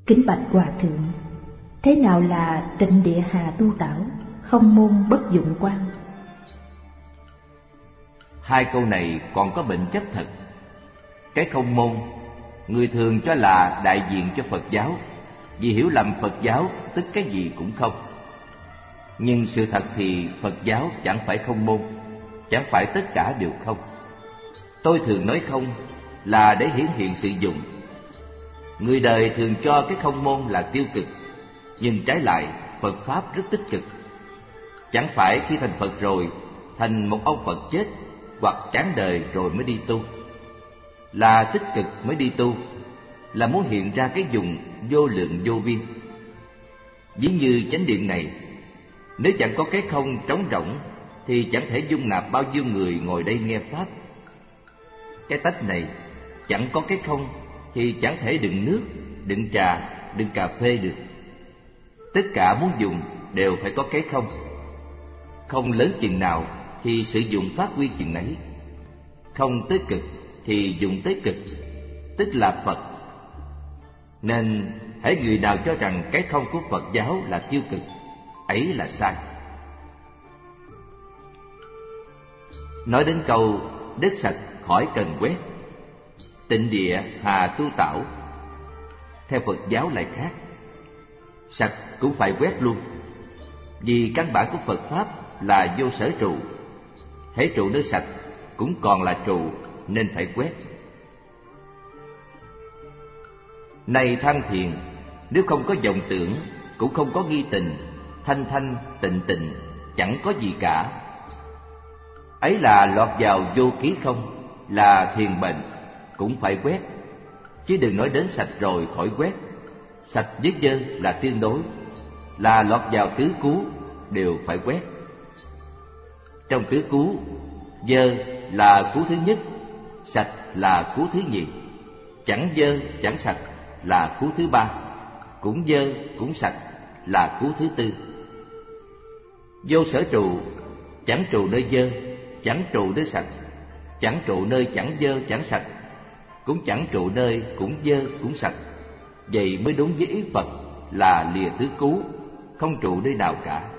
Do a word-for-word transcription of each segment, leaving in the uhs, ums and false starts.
Kính bạch Hòa Thượng, thế nào là tịnh địa hà tu tảo, không môn bất dụng quan? Hai câu này còn có bệnh chấp thật. Cái không môn, người thường cho là đại diện cho Phật giáo, vì hiểu lầm Phật giáo tức cái gì cũng không. Nhưng sự thật thì Phật giáo chẳng phải không môn, chẳng phải tất cả đều không. Tôi thường nói không là để hiển hiện sự dụng. Người đời thường cho cái không môn là tiêu cực, nhưng trái lại Phật Pháp rất tích cực. Chẳng phải khi thành Phật rồi, thành một ông Phật chết, hoặc chán đời rồi mới đi tu. Là tích cực mới đi tu, là muốn hiện ra cái dùng vô lượng vô biên. Ví như chánh điện này, nếu chẳng có cái không trống rỗng thì chẳng thể dung nạp bao nhiêu người ngồi đây nghe Pháp. Cái tách này chẳng có cái không thì chẳng thể đựng nước, đựng trà, đựng cà phê được. Tất cả muốn dùng đều phải có cái không. Không lớn chừng nào thì sử dụng phát huy chừng ấy. Không tới cực thì dùng tới cực, tức là Phật. Nên hễ người nào cho rằng cái không của Phật giáo là tiêu cực, ấy là sai. Nói đến câu đất sạch khỏi cần quét, tịnh địa hà tu tảo, theo Phật giáo lại khác. Sạch cũng phải quét luôn, vì căn bản của Phật Pháp là vô sở trụ. Hễ trụ nơi sạch cũng còn là trụ, nên phải quét. Này tham thiền, nếu không có vọng tưởng, cũng không có nghi tình, thanh thanh tịnh tịnh, chẳng có gì cả. Ấy là lọt vào vô ký không, là thiền bệnh, cũng phải quét. Chứ đừng nói đến sạch rồi khỏi quét. Sạch với dơ là tương đối, là lọt vào tứ cú, đều phải quét. Trong tứ cú, dơ là cú thứ nhất, sạch là cú thứ nhì, chẳng dơ chẳng sạch là cú thứ ba, cũng dơ cũng sạch là cú thứ tư. Vô sở trụ, chẳng trụ nơi dơ, chẳng trụ nơi sạch, chẳng trụ nơi chẳng dơ chẳng sạch, cũng chẳng trụ nơi cũng dơ cũng sạch. Vậy mới đúng với ý Phật là lìa tứ cú, không trụ nơi nào cả.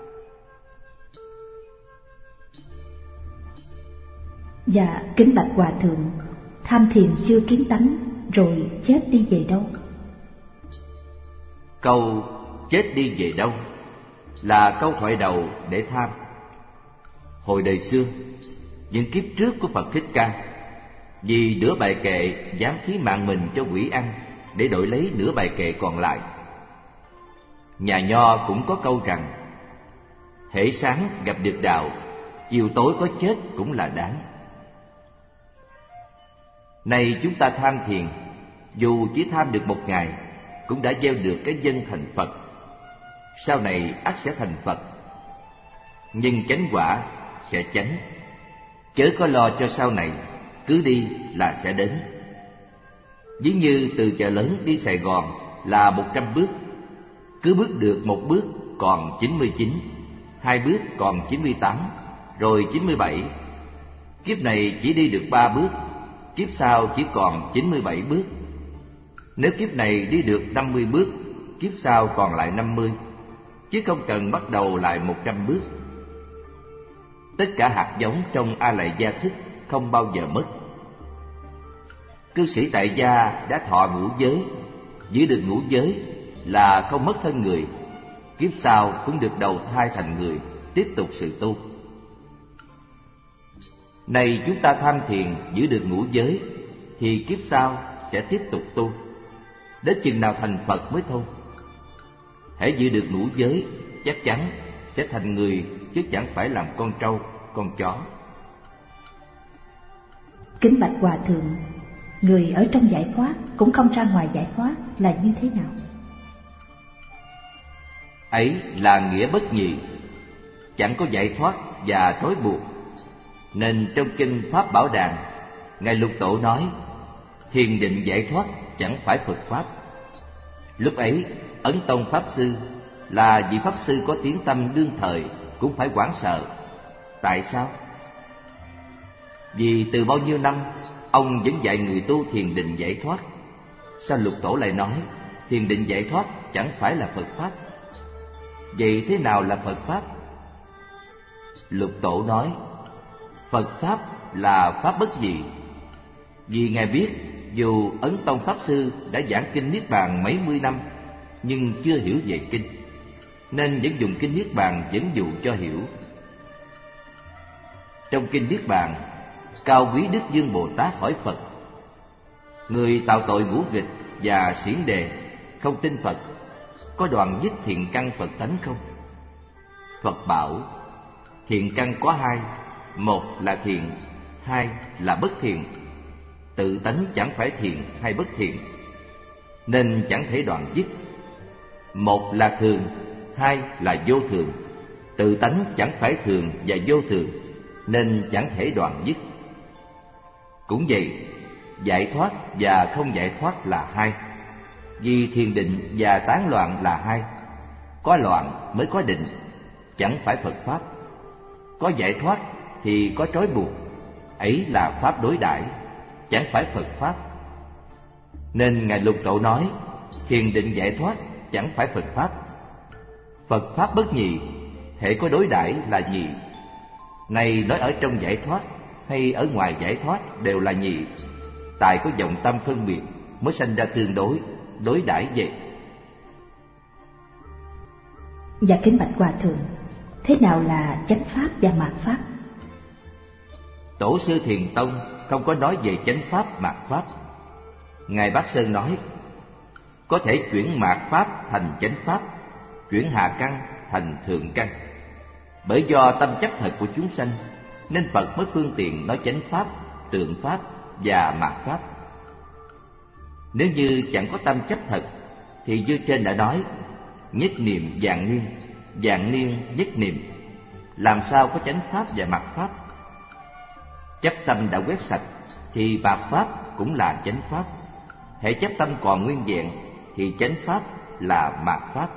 Dạ, kính bạch Hòa Thượng, tham thiền chưa kiến tánh rồi chết đi về đâu? Câu chết đi về đâu là câu thoại đầu để tham. Hồi đời xưa, những kiếp trước của Phật Thích Ca, vì nửa bài kệ dám thí mạng mình cho quỷ ăn để đổi lấy nửa bài kệ còn lại. Nhà Nho cũng có câu rằng: hễ sáng gặp được đạo, chiều tối có chết cũng là đáng. Nay chúng ta tham thiền, dù chỉ tham được một ngày, cũng đã gieo được cái dân thành Phật. Sau này ắt sẽ thành Phật, nhưng chánh quả sẽ chánh. Chớ có lo cho sau này, cứ đi là sẽ đến. Ví như từ chợ lớn đi Sài Gòn là một trăm bước, cứ bước được một bước còn chín mươi chín, hai bước còn chín mươi tám, rồi chín mươi bảy. Kiếp này chỉ đi được ba bước, kiếp sau chỉ còn chín mươi bảy bước. Nếu kiếp này đi được năm mươi bước, kiếp sau còn lại năm mươi, chứ không cần bắt đầu lại một trăm bước. Tất cả hạt giống trong A Lại Gia thức không bao giờ mất. Cư sĩ tại gia đã thọ ngũ giới, giữ được ngũ giới là không mất thân người, kiếp sau cũng được đầu thai thành người, tiếp tục sự tu. Này chúng ta tham thiền giữ được ngũ giới, thì kiếp sau sẽ tiếp tục tu, đến chừng nào thành Phật mới thôi. Hãy giữ được ngũ giới, chắc chắn sẽ thành người, chứ chẳng phải làm con trâu, con chó. Kính bạch Hòa Thượng, người ở trong giải thoát cũng không ra ngoài giải thoát là như thế nào? Ấy là nghĩa bất nhị, chẳng có giải thoát và trói buộc. Nên trong kinh Pháp Bảo Đàn, Ngài Lục Tổ nói: thiền định giải thoát chẳng phải Phật Pháp. Lúc ấy Ấn Tông Pháp Sư là vị Pháp Sư có tiếng tăm đương thời cũng phải hoảng sợ. Tại sao? Vì từ bao nhiêu năm ông vẫn dạy người tu thiền định giải thoát. Sao Lục Tổ lại nói thiền định giải thoát chẳng phải là Phật Pháp. Vậy thế nào là Phật Pháp? Lục Tổ nói, Phật Pháp là Pháp bất nhị. Vì Ngài biết dù Ấn Tông Pháp Sư đã giảng kinh Niết Bàn mấy mươi năm, nhưng chưa hiểu về kinh, nên vẫn dùng kinh Niết Bàn dẫn dụ cho hiểu. Trong kinh Niết Bàn, Cao Quý Đức Dương Bồ Tát hỏi Phật: người tạo tội ngũ nghịch và xiển đề, không tin Phật, có đoạn dứt thiện căn Phật tánh không? Phật bảo: thiện căn có hai, một là thiện, hai là bất thiện. Tự tánh chẳng phải thiện hay bất thiện, nên chẳng thể đoạn dứt. Một là thường, hai là vô thường. Tự tánh chẳng phải thường và vô thường, nên chẳng thể đoạn dứt. Cũng vậy, giải thoát và không giải thoát là hai. Vì thiền định và tán loạn là hai. Có loạn mới có định, chẳng phải Phật Pháp. Có giải thoát thì có trói buộc, ấy là Pháp đối đãi, chẳng phải Phật Pháp. Nên Ngài Lục Tổ nói, thiền định giải thoát chẳng phải Phật Pháp. Phật Pháp bất nhị, hễ có đối đãi là nhị. Này nói ở trong giải thoát hay ở ngoài giải thoát đều là nhị. Tại có vọng tâm phân biệt mới sanh ra tương đối, đối đãi vậy. Dạ kính bạch Hòa Thượng, thế nào là chánh Pháp và mạt Pháp? Tổ sư Thiền Tông không có nói về chánh Pháp, mạt Pháp. Ngài Bát Sơn nói, có thể chuyển mạt Pháp thành chánh Pháp, chuyển hạ căn thành thượng căn. Bởi do tâm chấp thật của chúng sanh, nên Phật mới phương tiện nói chánh Pháp, tượng Pháp và mạt Pháp. Nếu như chẳng có tâm chấp thật, thì như trên đã nói, nhất niệm vạn niên, vạn niên nhất niệm, làm sao có chánh Pháp và mạt Pháp? Chấp tâm đã quét sạch, thì mạt Pháp cũng là chánh Pháp. Hễ chấp tâm còn nguyên vẹn, thì chánh Pháp là mạt Pháp.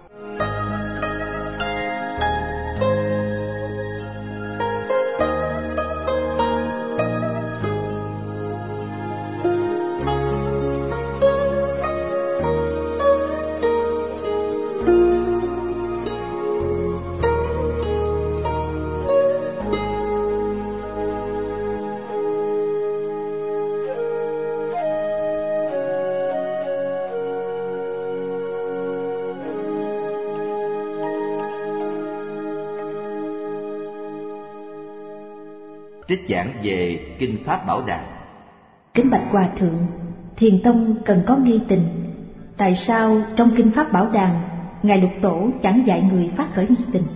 Trích giảng về Kinh Pháp Bảo Đàn. Kính bạch Hòa Thượng, Thiền Tông cần có nghi tình. Tại sao trong Kinh Pháp Bảo Đàn, Ngài Lục Tổ chẳng dạy người phát khởi nghi tình?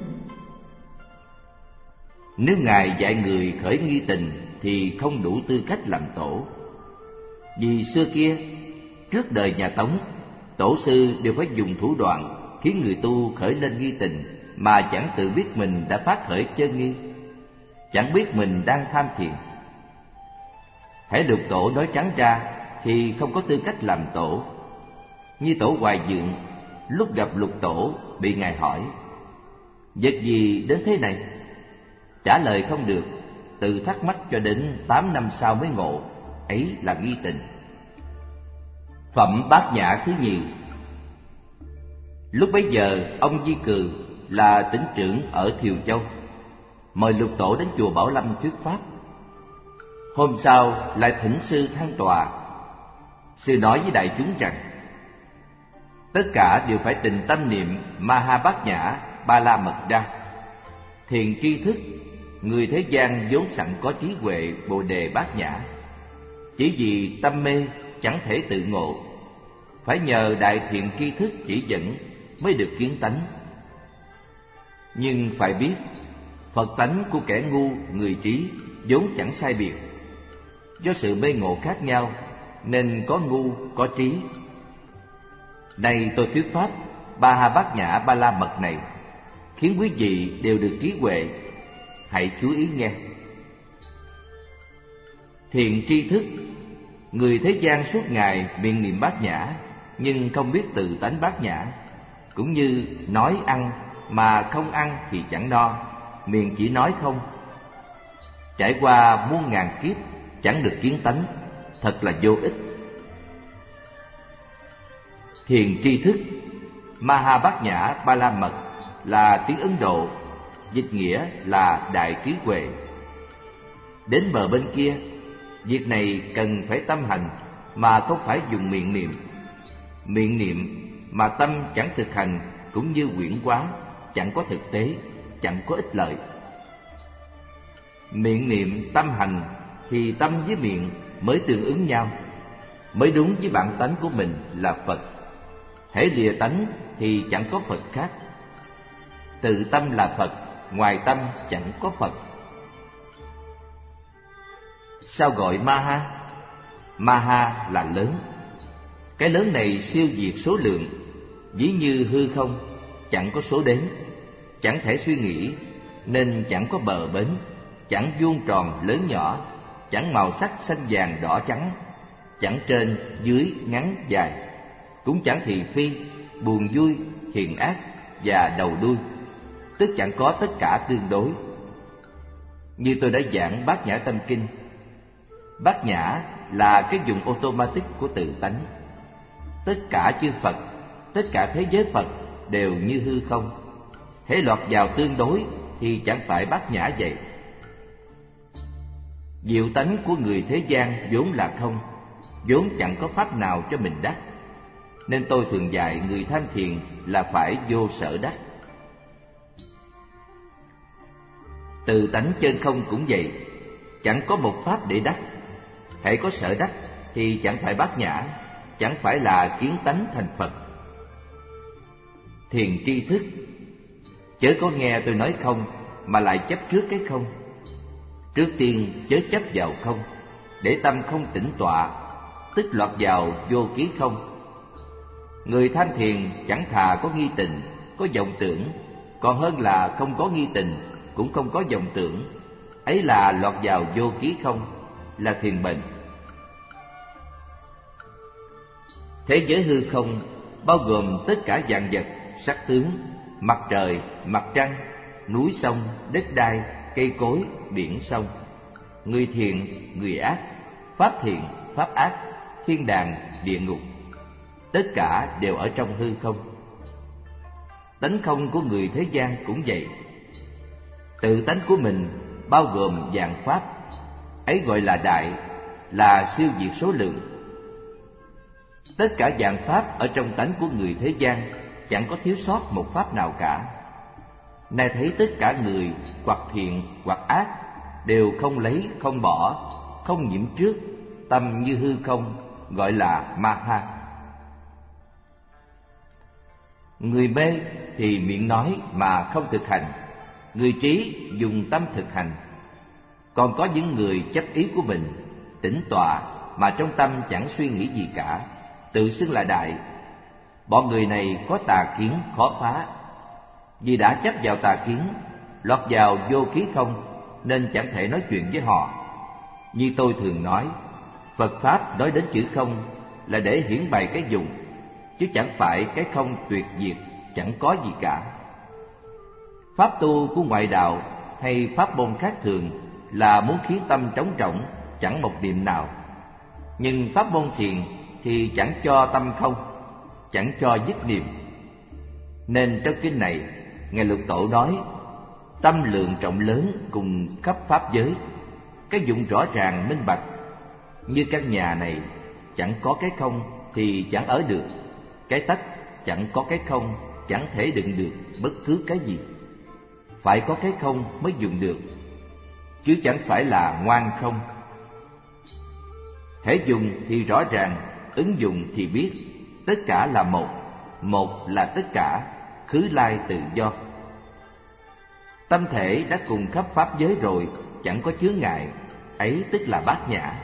Nếu Ngài dạy người khởi nghi tình thì không đủ tư cách làm tổ. Vì xưa kia, trước đời nhà Tống, tổ sư đều phải dùng thủ đoạn khiến người tu khởi lên nghi tình mà chẳng tự biết mình đã phát khởi chân nghi, chẳng biết mình đang tham thiền. Hễ Lục Tổ nói trắng ra thì không có tư cách làm tổ. Như tổ Hoài Dượng, lúc gặp Lục Tổ bị Ngài hỏi, vật gì đến thế này? Trả lời không được, từ thắc mắc cho đến tám năm sau mới ngộ, ấy là nghi tình. Phẩm Bát Nhã thứ nhì. Lúc bấy giờ ông Di Cừ là tỉnh trưởng ở Thiều Châu, mời Lục Tổ đến chùa Bảo Lâm thuyết pháp. Hôm sau lại thỉnh sư thăng tòa. Sư nói với đại chúng rằng, tất cả đều phải tình tâm niệm Ma Ha Bát Nhã Ba La Mật Đa. Thiền tri thức, người thế gian vốn sẵn có trí huệ Bồ Đề Bát Nhã, chỉ vì tâm mê chẳng thể tự ngộ, phải nhờ đại thiện tri thức chỉ dẫn mới được kiến tánh. Nhưng phải biết, Phật tánh của kẻ ngu, người trí vốn chẳng sai biệt. Do sự mê ngộ khác nhau nên có ngu, có trí. Nay tôi thuyết pháp Ba Ha Bát Nhã Ba La Mật này, khiến quý vị đều được trí huệ. Hãy chú ý nghe. Thiện tri thức, người thế gian suốt ngày miệng niệm Bát Nhã, nhưng không biết tự tánh Bát Nhã. Cũng như nói ăn mà không ăn thì chẳng no, miệng chỉ nói không. Trải qua muôn ngàn kiếp chẳng được kiến tánh, thật là vô ích. Thiền tri thức Maha Bát Nhã Ba La Mật là tiếng Ấn Độ, dịch nghĩa là đại trí huệ. Đến bờ bên kia, việc này cần phải tâm hành mà không phải dùng miệng niệm. Miệng niệm mà tâm chẳng thực hành cũng như huyễn hóa, chẳng có thực tế, chẳng có ích lợi. Miệng niệm tâm hành thì tâm với miệng mới tương ứng nhau, mới đúng với bản tánh của mình là Phật. Hễ lìa tánh thì chẳng có Phật khác. Tự tâm là Phật, ngoài tâm chẳng có Phật. Sao gọi Maha? Maha là lớn. Cái lớn này siêu việt số lượng, ví như hư không, chẳng có số đếm, chẳng thể suy nghĩ, nên chẳng có bờ bến, chẳng vuông tròn lớn nhỏ, chẳng màu sắc xanh vàng đỏ trắng, chẳng trên dưới ngắn dài, cũng chẳng thị phi, buồn vui, hiền ác và đầu đuôi, tức chẳng có tất cả tương đối. Như tôi đã giảng Bát Nhã Tâm Kinh, Bát Nhã là cái dùng automatic của tự tánh. Tất cả chư Phật, tất cả thế giới Phật đều như hư không. Hễ lọt vào tương đối thì chẳng phải Bát Nhã vậy. Diệu tánh của người thế gian vốn là không, vốn chẳng có pháp nào cho mình đắc. Nên tôi thường dạy người tham thiền là phải vô sở đắc. Từ tánh chân không cũng vậy, chẳng có một pháp để đắc. Hễ có sở đắc thì chẳng phải Bát Nhã, chẳng phải là kiến tánh thành Phật. Thiền tri thức chớ có nghe tôi nói không mà lại chấp trước cái không. Trước tiên chớ chấp vào không, để tâm không tĩnh tọa, tức lọt vào vô ký không. Người tham thiền chẳng thà có nghi tình, có vọng tưởng, còn hơn là không có nghi tình, cũng không có vọng tưởng. Ấy là lọt vào vô ký không, là thiền bệnh. Thế giới hư không bao gồm tất cả vạn vật, sắc tướng, mặt trời, mặt trăng, núi sông, đất đai, cây cối, biển sông. Người thiện, người ác, pháp thiện, pháp ác, thiên đàng, địa ngục, tất cả đều ở trong hư không. Tánh không của người thế gian cũng vậy. Tự tánh của mình bao gồm vạn pháp, ấy gọi là đại, là siêu việt số lượng. Tất cả vạn pháp ở trong tánh của người thế gian chẳng có thiếu sót một pháp nào cả. Nay thấy tất cả người hoặc thiện hoặc ác đều không lấy không bỏ, không nhiễm trước, tâm như hư không, gọi là Maha. Người mê thì miệng nói mà không thực hành, người trí dùng tâm thực hành. Còn có những người chấp ý của mình, tĩnh tọa mà trong tâm chẳng suy nghĩ gì cả, tự xưng là đại. Bọn người này có tà kiến khó phá. Vì đã chấp vào tà kiến, lọt vào vô ký không, nên chẳng thể nói chuyện với họ. Như tôi thường nói, Phật Pháp nói đến chữ không là để hiển bày cái dùng, chứ chẳng phải cái không tuyệt diệt, chẳng có gì cả. Pháp tu của ngoại đạo hay pháp môn khác thường là muốn khiến tâm trống rỗng, chẳng một niệm nào. Nhưng pháp môn thiền thì chẳng cho tâm không, chẳng cho dứt niệm. Nên trong kinh này, Ngài Lục Tổ nói, tâm lượng trọng lớn cùng khắp pháp giới, cái dụng rõ ràng minh bạch. Như căn nhà này, chẳng có cái không thì chẳng ở được. Cái tách chẳng có cái không, chẳng thể đựng được bất cứ cái gì. Phải có cái không mới dùng được, chứ chẳng phải là ngoan không. Hễ dùng thì rõ ràng, ứng dụng thì biết, tất cả là một, một là tất cả, khứ lai tự do. Tâm thể đã cùng khắp pháp giới rồi, chẳng có chướng ngại, ấy tức là Bát Nhã.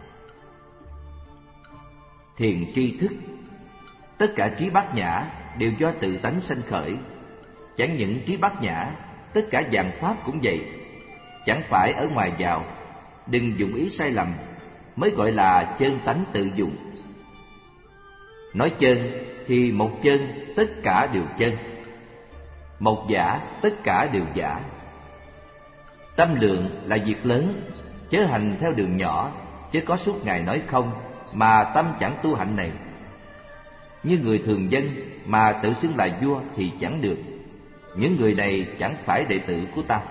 Thiền tri thức, tất cả trí Bát Nhã đều do tự tánh sanh khởi. Chẳng những trí Bát Nhã, tất cả vạn pháp cũng vậy, chẳng phải ở ngoài vào. Đừng dụng ý sai lầm, mới gọi là chân tánh tự dụng. Nói chân thì một chân tất cả đều chân, một giả tất cả đều giả. Tâm lượng là việc lớn, chớ hành theo đường nhỏ, chớ có suốt ngày nói không mà tâm chẳng tu hạnh này. Như người thường dân mà tự xưng là vua thì chẳng được. Những người này chẳng phải đệ tử của ta.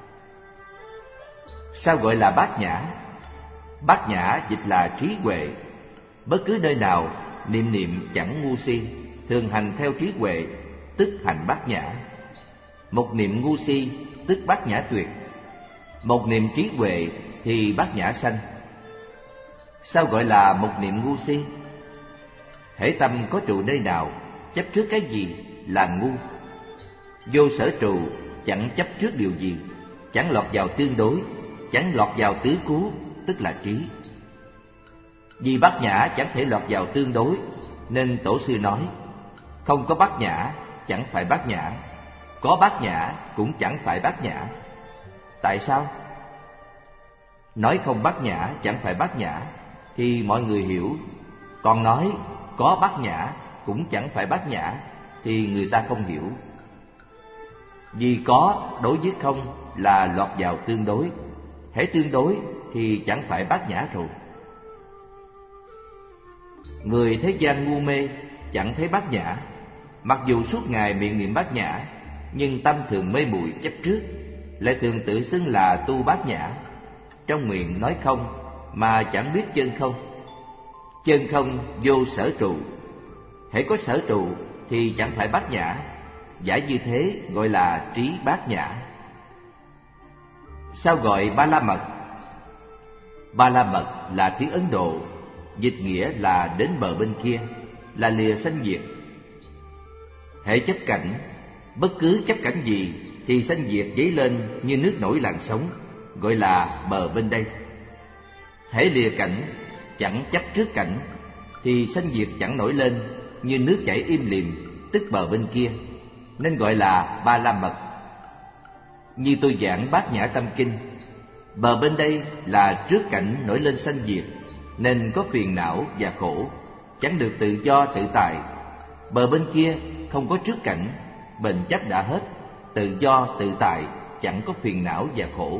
Sao gọi là bát nhã? Bát nhã dịch là trí huệ. Bất cứ nơi nào niệm niệm chẳng ngu si, thường hành theo trí huệ, tức hành bát nhã. Một niệm ngu si tức bát nhã tuyệt, một niệm trí huệ thì bát nhã sanh. Sao gọi là một niệm ngu si? Hễ tâm có trụ nơi nào, chấp trước cái gì là ngu. Vô sở trụ, chẳng chấp trước điều gì, chẳng lọt vào tương đối, chẳng lọt vào tứ cú, tức là trí. Vì bát nhã chẳng thể lọt vào tương đối, nên tổ sư nói, không có bát nhã chẳng phải bát nhã, có bát nhã cũng chẳng phải bát nhã. Tại sao? Nói không bát nhã chẳng phải bát nhã thì mọi người hiểu, còn nói có bát nhã cũng chẳng phải bát nhã thì người ta không hiểu. Vì có đối với không là lọt vào tương đối, hễ tương đối thì chẳng phải bát nhã rồi. Người thế gian ngu mê chẳng thấy bát nhã, mặc dù suốt ngày miệng niệm bát nhã, nhưng tâm thường mê muội chấp trước, lại thường tự xưng là tu bát nhã. Trong miệng nói không mà chẳng biết chân không. Chân không vô sở trụ, hễ có sở trụ thì chẳng phải bát nhã. Giả như thế gọi là trí bát nhã. Sao gọi ba la mật? Ba la mật là tiếng Ấn Độ, dịch nghĩa là đến bờ bên kia, là lìa sanh diệt. Hễ chấp cảnh, bất cứ chấp cảnh gì thì sanh diệt dấy lên như nước nổi làn sóng, gọi là bờ bên đây. Hễ lìa cảnh, chẳng chấp trước cảnh thì sanh diệt chẳng nổi lên như nước chảy im lìm, tức bờ bên kia, nên gọi là ba la mật. Như tôi giảng Bát Nhã Tâm Kinh, bờ bên đây là trước cảnh nổi lên sanh diệt, nên có phiền não và khổ, chẳng được tự do tự tại. Bờ bên kia không có trước cảnh, bền chấp đã hết, tự do tự tại, chẳng có phiền não và khổ.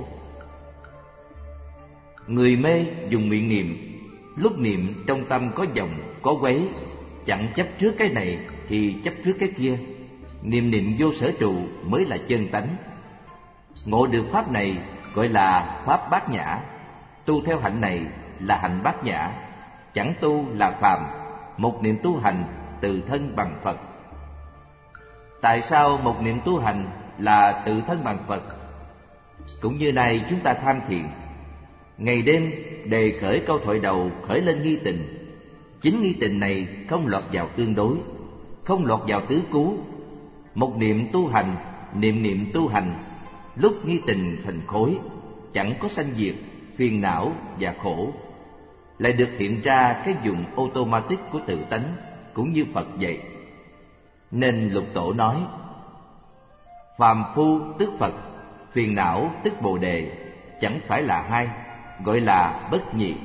Người mê dùng miệng niệm, lúc niệm trong tâm có vọng, có quấy, chẳng chấp trước cái này thì chấp trước cái kia. Niệm niệm vô sở trụ mới là chân tánh. Ngộ được pháp này gọi là pháp bát nhã, tu theo hạnh này là hạnh bát nhã, chẳng tu là phàm, một niệm tu hành tự thân bằng Phật. Tại sao một niệm tu hành là tự thân bằng Phật? Cũng như này chúng ta tham thiền, ngày đêm đề khởi câu thoại đầu khởi lên nghi tình. Chính nghi tình này không lọt vào tương đối, không lọt vào tứ cú. Một niệm tu hành, niệm niệm tu hành, lúc nghi tình thành khối, chẳng có sanh diệt, phiền não và khổ. Lại được hiện ra cái dụng automatic của tự tánh, cũng như Phật vậy. Nên Lục Tổ nói, phàm phu tức Phật, phiền não tức Bồ Đề, chẳng phải là hai, gọi là bất nhị.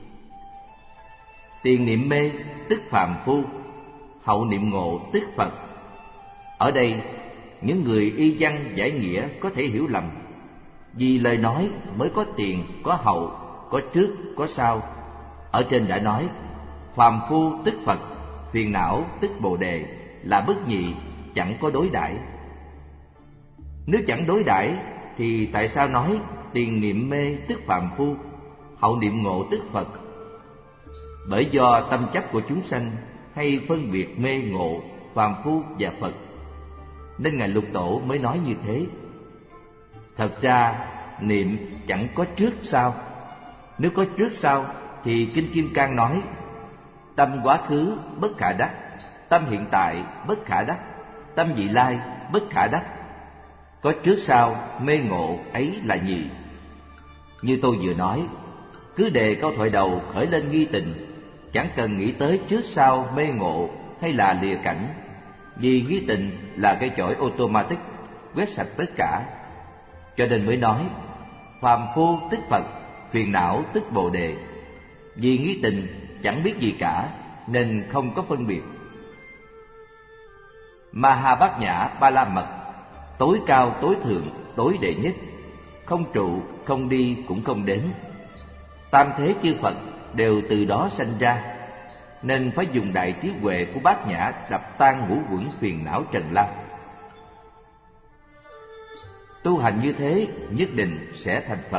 Tiền niệm mê tức phàm phu, hậu niệm ngộ tức Phật. Ở đây, những người y văn giải nghĩa có thể hiểu lầm, vì lời nói mới có tiền, có hậu, có trước, có sau. Ở trên đã nói, phàm phu tức Phật, phiền não tức Bồ Đề, là bất nhị, chẳng có đối đãi. Nếu chẳng đối đãi thì tại sao nói tiền niệm mê tức phàm phu, hậu niệm ngộ tức Phật? Bởi do tâm chấp của chúng sanh hay phân biệt mê ngộ, phàm phu và Phật, nên Ngài Lục Tổ mới nói như thế. Thật ra niệm chẳng có trước sau. Nếu có trước sau thì Kinh Kim Cang nói, tâm quá khứ bất khả đắc, tâm hiện tại bất khả đắc, tâm vị lai bất khả đắc. Có trước sau mê ngộ ấy là nhị. Như tôi vừa nói, cứ đề câu thoại đầu khởi lên nghi tình, chẳng cần nghĩ tới trước sau mê ngộ hay là lìa cảnh, vì nghi tình là cái chổi automatic quét sạch tất cả. Cho nên mới nói phàm phu tức Phật, phiền não tức Bồ Đề. Vì nghi tình chẳng biết gì cả nên không có phân biệt. Maha Bát Nhã Ba La Mật, tối cao tối thượng tối đệ nhất, không trụ không đi cũng không đến. Tam thế chư Phật đều từ đó sanh ra. nên phải dùng đại trí huệ của Bát Nhã đập tan ngũ uẩn phiền não trần lao. Tu hành như thế nhất định sẽ thành Phật.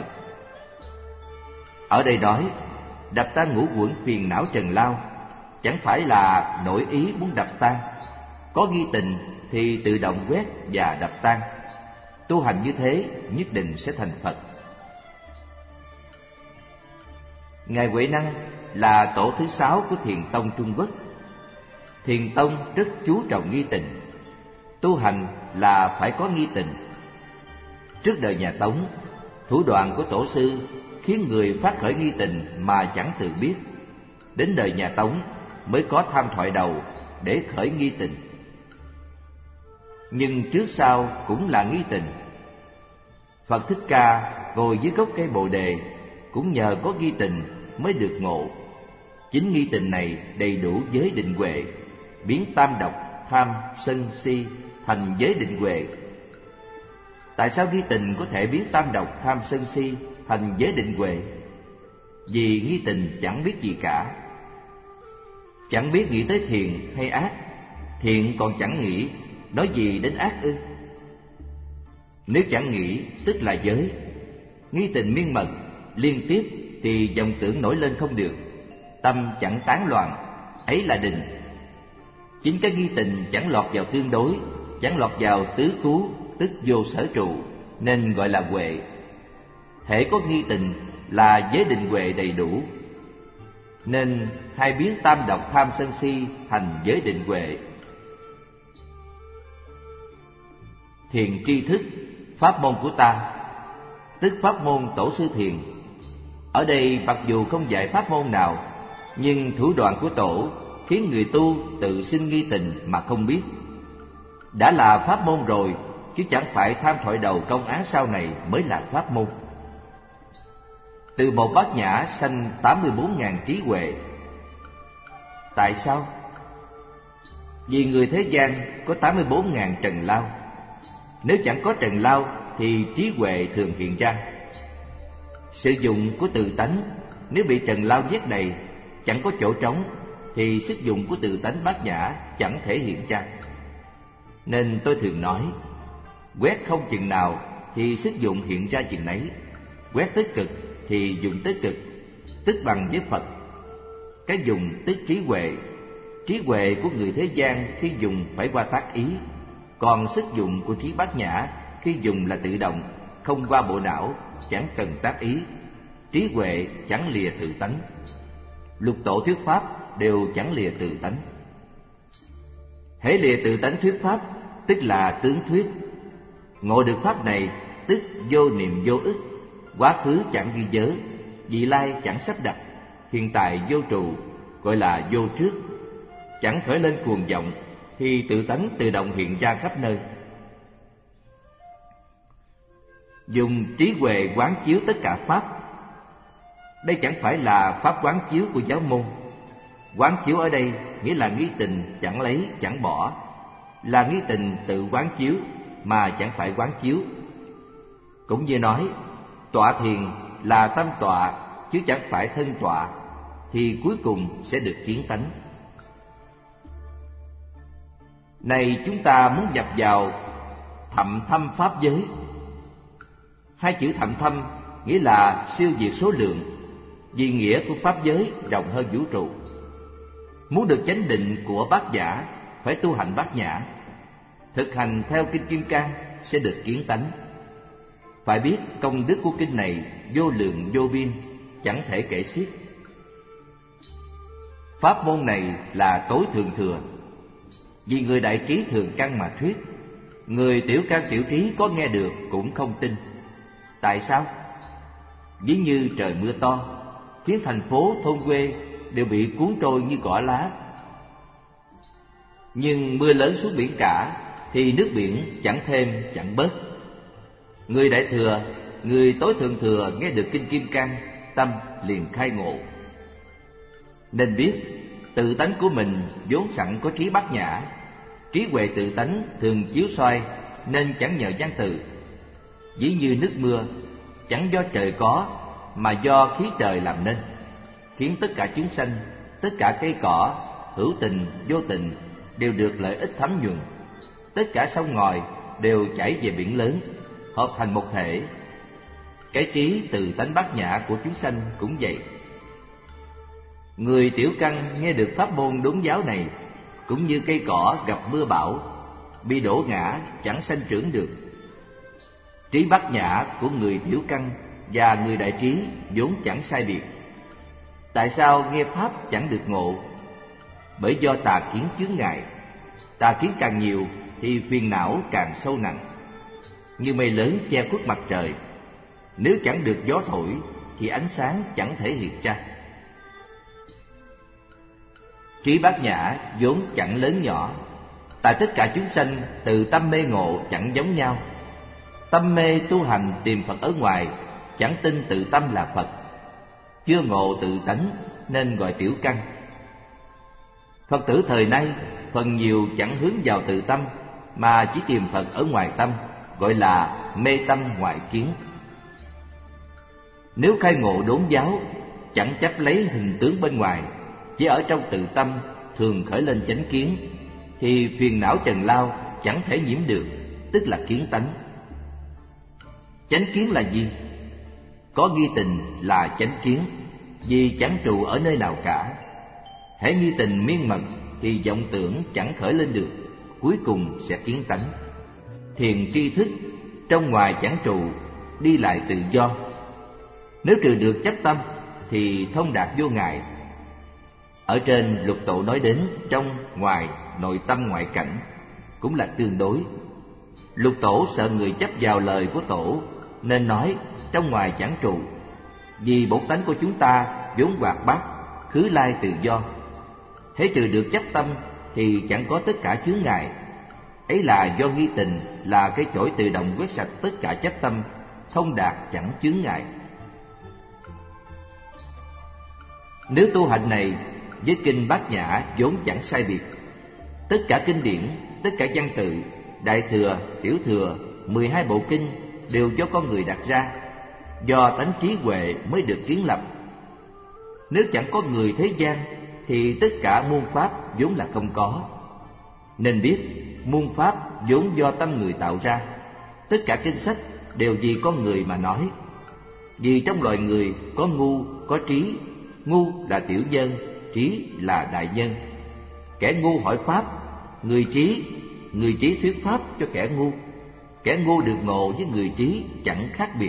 Ở đây nói đập tan ngũ uẩn phiền não trần lao chẳng phải là nổi ý muốn đập tan. Có nghi tình thì tự động quét và đập tan. Tu hành như thế nhất định sẽ thành Phật. Ngài Huệ Năng là tổ thứ sáu của Thiền Tông Trung Quốc. Thiền Tông rất chú trọng nghi tình. Tu hành là phải có nghi tình. Trước đời nhà Tống, thủ đoạn của tổ sư khiến người phát khởi nghi tình mà chẳng tự biết. Đến đời nhà Tống mới có tham thoại đầu để khởi nghi tình. Nhưng trước sau cũng là nghi tình. Phật Thích Ca ngồi dưới gốc cây Bồ Đề cũng nhờ có nghi tình mới được ngộ. Chính nghi tình này đầy đủ giới định huệ, biến tam độc, tham, sân, si thành giới định huệ. Tại sao nghi tình có thể biến tam độc, tham, sân, si thành giới định huệ? Vì nghi tình chẳng biết gì cả. Chẳng biết nghĩ tới thiện hay ác. Thiện còn chẳng nghĩ, nói gì đến ác ư? Nếu chẳng nghĩ tức là giới. Nghi tình miên mật liên tiếp thì vọng tưởng nổi lên không được. Tâm chẳng tán loạn, ấy là định. Chính cái nghi tình chẳng lọt vào tương đối, chẳng lọt vào tứ cứu, tức vô sở trụ, nên gọi là huệ. Hễ có nghi tình là giới định huệ đầy đủ, nên hai biến tam độc tham sân si thành giới định huệ. Thiền tri thức, pháp môn của ta, tức pháp môn tổ sư thiền. Ở đây mặc dù không dạy pháp môn nào, nhưng thủ đoạn của tổ khiến người tu tự sinh nghi tình mà không biết. Đã là pháp môn rồi, chứ chẳng phải tham thoại đầu công án sau này mới là pháp môn. Từ một bát nhã sanh tám mươi bốn ngàn trí huệ. Tại sao? Vì người thế gian có tám mươi bốn ngàn trần lao. Nếu chẳng có trần lao thì trí huệ thường hiện ra. Sử dụng của tự tánh nếu bị trần lao nhét đầy, chẳng có chỗ trống, thì sức dụng của tự tánh bát nhã chẳng thể hiện ra. Nên tôi thường nói, quét không chừng nào thì sức dụng hiện ra chừng nấy. Quét tới cực thì dùng tới cực, tức bằng với Phật. Cái dùng tức trí huệ. Trí huệ của người thế gian khi dùng phải qua tác ý, còn sức dụng của trí bát nhã khi dùng là tự động, không qua bộ não, chẳng cần tác ý. Trí huệ chẳng lìa tự tánh. Lục tổ thuyết pháp đều chẳng lìa tự tánh. Hễ lìa tự tánh thuyết pháp tức là tướng thuyết. Ngộ được pháp này tức vô niệm vô ức, quá khứ chẳng ghi nhớ, vị lai chẳng sắp đặt, hiện tại vô trụ, gọi là vô trước. Chẳng khởi lên cuồng vọng thì tự tánh tự động hiện ra khắp nơi. Dùng trí huệ quán chiếu tất cả pháp. Đây chẳng phải là pháp quán chiếu của giáo môn. Quán chiếu ở đây nghĩa là nghi tình chẳng lấy chẳng bỏ, là nghi tình tự quán chiếu mà chẳng phải quán chiếu. Cũng như nói tọa thiền là tâm tọa chứ chẳng phải thân tọa, thì cuối cùng sẽ được kiến tánh. Này chúng ta muốn nhập vào thậm thâm pháp giới. Hai chữ thậm thâm nghĩa là siêu việt số lượng, vì nghĩa của pháp giới rộng hơn vũ trụ. Muốn được chánh định của bát nhã phải tu hành bát nhã. Thực hành theo kinh Kim Cang sẽ được kiến tánh. Phải biết công đức của kinh này vô lượng vô biên, chẳng thể kể xiết. Pháp môn này là tối thượng thừa, vì người đại trí thường căn mà thuyết. Người tiểu căn tiểu trí có nghe được cũng không tin. Tại sao? Ví như trời mưa to, khiến thành phố thôn quê đều bị cuốn trôi như cỏ lá. Nhưng mưa lớn xuống biển cả thì nước biển chẳng thêm chẳng bớt. Người đại thừa, người tối thượng thừa nghe được kinh Kim Cang, tâm liền khai ngộ. Nên biết tự tánh của mình vốn sẵn có trí bát nhã. Trí huệ tự tánh thường chiếu soi, nên chẳng nhờ văn từ. Ví như nước mưa chẳng do trời có, mà do khí trời làm nên, khiến tất cả chúng sanh, tất cả cây cỏ, hữu tình, vô tình đều được lợi ích thấm nhuần. Tất cả sông ngòi đều chảy về biển lớn, hợp thành một thể. Cái trí từ tánh bát nhã của chúng sanh cũng vậy. Người tiểu căn nghe được pháp môn đốn giáo này, cũng như cây cỏ gặp mưa bão, bị đổ ngã chẳng sanh trưởng được. Trí bát nhã của người tiểu căn và người đại trí vốn chẳng sai biệt. Tại sao nghe pháp chẳng được ngộ? Bởi do tà kiến chướng ngại. Tà kiến càng nhiều thì phiền não càng sâu nặng, như mây lớn che khuất mặt trời. Nếu chẳng được gió thổi thì ánh sáng chẳng thể hiện ra. Trí bát nhã vốn chẳng lớn nhỏ, tại tất cả chúng sanh từ tâm mê ngộ chẳng giống nhau. Tâm mê tu hành tìm Phật ở ngoài, chẳng tin tự tâm là Phật. Chưa ngộ tự tánh nên gọi tiểu căn. Phật tử thời nay phần nhiều chẳng hướng vào tự tâm, mà chỉ tìm Phật ở ngoài tâm, gọi là mê tâm ngoại kiến. Nếu khai ngộ đốn giáo, chẳng chấp lấy hình tướng bên ngoài, chỉ ở trong tự tâm thường khởi lên chánh kiến, thì phiền não trần lao chẳng thể nhiễm được, tức là kiến tánh. Chánh kiến là gì? Có nghi tình là chánh kiến, vì chẳng trụ ở nơi nào cả. Hễ nghi tình miên mật thì vọng tưởng chẳng khởi lên được, cuối cùng sẽ kiến tánh. Thiền tri thức trong ngoài chẳng trụ, đi lại tự do. Nếu trừ được chấp tâm thì thông đạt vô ngại. Ở trên lục tổ nói đến trong ngoài, nội tâm ngoại cảnh cũng là tương đối. Lục tổ sợ người chấp vào lời của tổ nên nói trong ngoài chẳng trụ, vì bổn tánh của chúng ta vốn hoạt bát, khứ lai tự do. Hễ trừ được chấp tâm thì chẳng có tất cả chướng ngại. Ấy là do nghi tình là cái chổi tự động quét sạch tất cả chấp tâm, thông đạt chẳng chướng ngại. Nếu tu hạnh này với kinh bát nhã vốn chẳng sai biệt. Tất cả kinh điển, tất cả văn tự, đại thừa, tiểu thừa, mười hai bộ kinh đều do con người đặt ra, do tánh trí huệ mới được kiến lập. Nếu chẳng có người thế gian thì tất cả muôn pháp vốn là không có. Nên biết muôn pháp vốn do tâm người tạo ra. Tất cả kinh sách đều vì con người mà nói. Vì trong loài người có ngu, có trí. Ngu là tiểu nhân, trí là đại nhân. Kẻ ngu hỏi pháp, người trí, người trí thuyết pháp cho kẻ ngu. Kẻ ngu được ngộ với người trí chẳng khác biệt.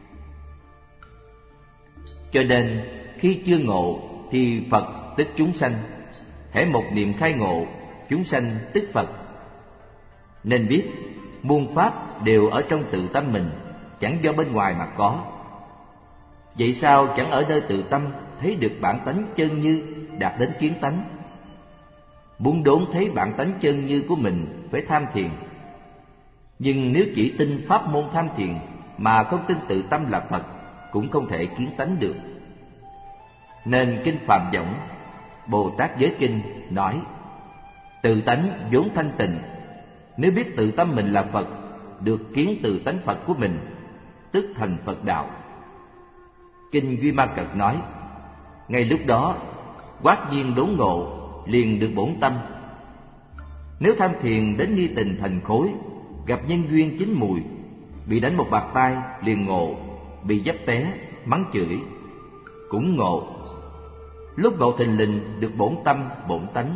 Cho nên khi chưa ngộ thì Phật tức chúng sanh. Hễ một niệm khai ngộ, chúng sanh tức Phật. Nên biết muôn pháp đều ở trong tự tâm mình, chẳng do bên ngoài mà có. Vậy sao chẳng ở nơi tự tâm thấy được bản tánh chân như, đạt đến kiến tánh? Muốn đốn thấy bản tánh chân như của mình phải tham thiền. Nhưng nếu chỉ tin pháp môn tham thiền mà không tin tự tâm là Phật, cũng không thể kiến tánh được. Nên kinh Phạm Võng, Bồ Tát Giới Kinh nói: tự tánh vốn thanh tịnh. Nếu biết tự tâm mình là Phật, được kiến tự tánh Phật của mình, tức thành Phật đạo. Kinh Duy Ma Cật nói: ngay lúc đó quát nhiên đốn ngộ, liền được bổn tâm. Nếu tham thiền đến nghi tình thành khối, gặp nhân duyên chín mùi, bị đánh một bạt tai liền ngộ, bị dấp té mắng chửi cũng ngộ. Lúc ngộ thình lình được bổn tâm bổn tánh.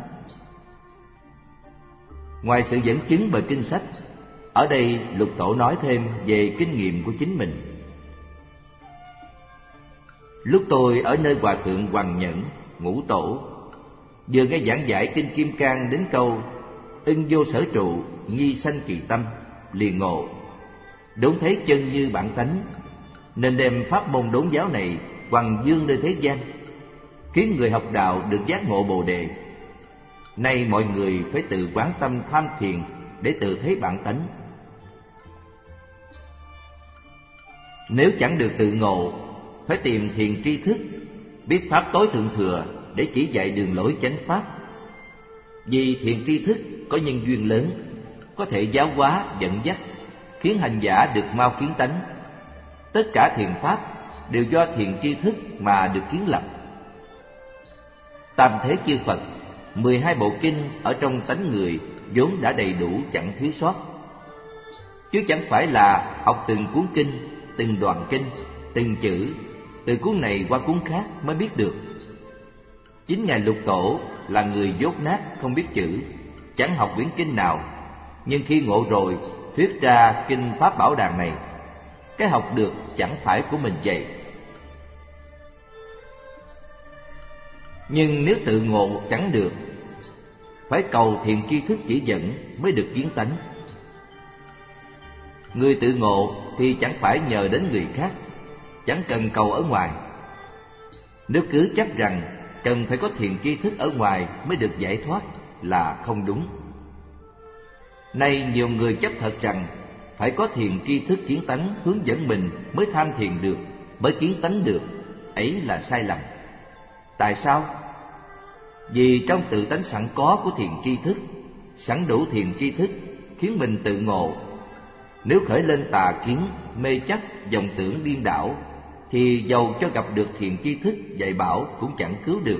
Ngoài sự dẫn chứng bởi kinh sách, ở đây Lục Tổ nói thêm về kinh nghiệm của chính mình. Lúc tôi ở nơi Hòa Thượng Hoằng Nhẫn, Ngũ Tổ, vừa nghe giảng giải kinh Kim Cang đến câu ưng vô sở trụ, nghi sanh kỳ tâm, liền ngộ, đốn thấy chân như bản tánh, nên đem pháp môn đốn giáo này hoằng dương nơi thế gian, khiến người học đạo được giác ngộ Bồ Đề. Nay mọi người phải tự quán tâm tham thiền để tự thấy bản tánh. Nếu chẳng được tự ngộ, phải tìm thiền tri thức, biết pháp tối thượng thừa để chỉ dạy đường lối chánh pháp. Vì thiền tri thức có nhân duyên lớn, có thể giáo hóa dẫn dắt, khiến hành giả được mau kiến tánh. Tất cả thiền pháp đều do thiền tri thức mà được kiến lập. Tam thế chư Phật, mười hai bộ kinh ở trong tánh người vốn đã đầy đủ chẳng thiếu sót, chứ chẳng phải là học từng cuốn kinh, từng đoạn kinh, từng chữ, từ cuốn này qua cuốn khác mới biết được. Chính Ngài Lục Tổ là người dốt nát không biết chữ, chẳng học quyển kinh nào, nhưng khi ngộ rồi thuyết ra kinh Pháp Bảo Đàn này. Cái học được chẳng phải của mình vậy. Nhưng nếu tự ngộ chẳng được, phải cầu thiện tri thức chỉ dẫn mới được kiến tánh. Người tự ngộ thì chẳng phải nhờ đến người khác, chẳng cần cầu ở ngoài. Nếu cứ chấp rằng cần phải có thiện tri thức ở ngoài mới được giải thoát là không đúng. Nay nhiều người chấp thật rằng phải có thiện tri thức kiến tánh hướng dẫn mình mới tham thiền được, mới kiến tánh được. Ấy là sai lầm. Tại sao? Vì trong tự tánh sẵn có của thiện tri thức, sẵn đủ thiện tri thức khiến mình tự ngộ. Nếu khởi lên tà kiến, mê chấp, vọng tưởng điên đảo, thì dầu cho gặp được thiện tri thức dạy bảo cũng chẳng cứu được.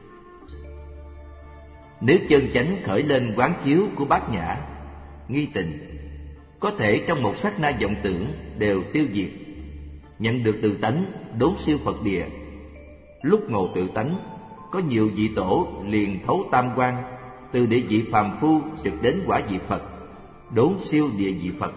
Nếu chân chánh khởi lên quán chiếu của bát nhã, nghi tình, có thể trong một sát na vọng tưởng đều tiêu diệt, nhận được tự tánh, đốn siêu Phật địa. Lúc ngộ tự tánh, có nhiều vị tổ liền thấu tam quan, từ địa vị phàm phu trực đến quả vị Phật, đốn siêu địa vị Phật.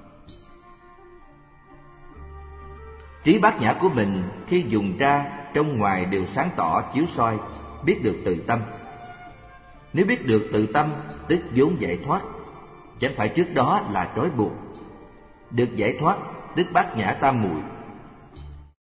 Trí bát nhã của mình khi dùng ra, trong ngoài đều sáng tỏ chiếu soi, biết được tự tâm. Nếu biết được tự tâm, tức vốn giải thoát, chẳng phải trước đó là trói buộc. Được giải thoát, tức bát nhã tam muội,